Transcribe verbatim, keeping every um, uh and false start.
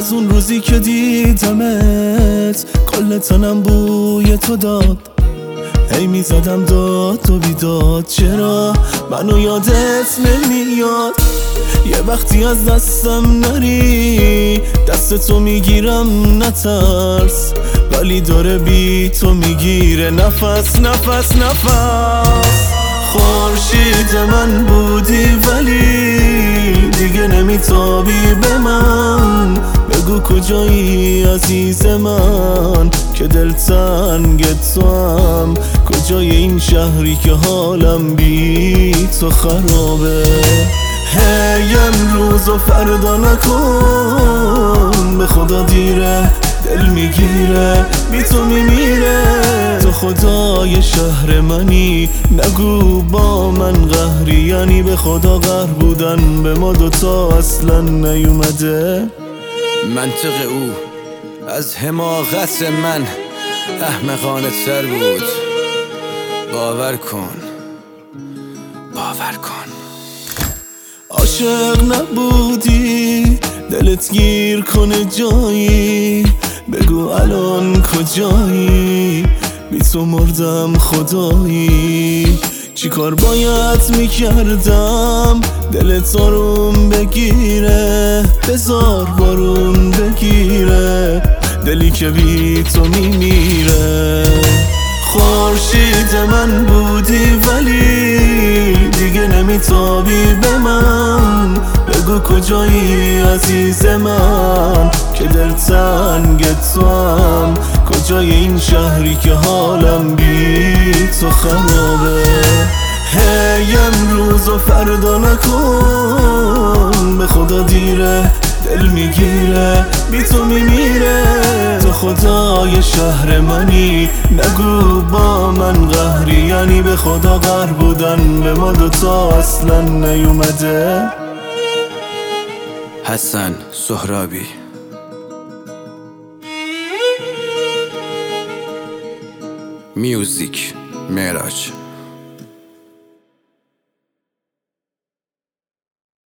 از اون روزی که دیدمت کل تنم بوی تو داد، هی می زدم داد تو بیداد، چرا منو یادت نمیاد؟ یه وقتی از دستم نری دست تو میگیرم نترس، ولی داره بی تو میگیره نفس نفس نفس. خورشید من بودی ولی دیگه نمیتابی به من، بگو کجایی عزیز من که دلتنگ توام، کجای این شهری که حالم بی تو خرابه. هی امروز و فردا نکن، به خدا دیره دل میگیره بی تو میمیره. تو خدای شهر منی، نگو با من قهری، یعنی به خدا قهر بودن به ما دوتا اصلا نیومده. منطق او از حماقت من احمقانه تر بود، باور کن باور کن. عاشق نبودی دلت گیر کنه جایی، بگو الان کجایی؟ بی تو مردم خدایی، چی کار باید میکردم دلت آروم بگیره؟ بذار بارون بگیره دلی که بی تو میمیره. خورشید من بودی ولی دیگه نمیتابی به من، بگو کجایی عزیز من که دلتنگ توام، کجای این شهری که حالم بی تو خرابه. هی امروز و فردا نکن، به خدا دیره دل میگیره بی تو میمیره. تو خدای شهر منی، نگو با من قهری، یعنی به خدا قهر بودن به ما دوتا اصلا نیومده. حسن سهرابی. میوزیک معراج.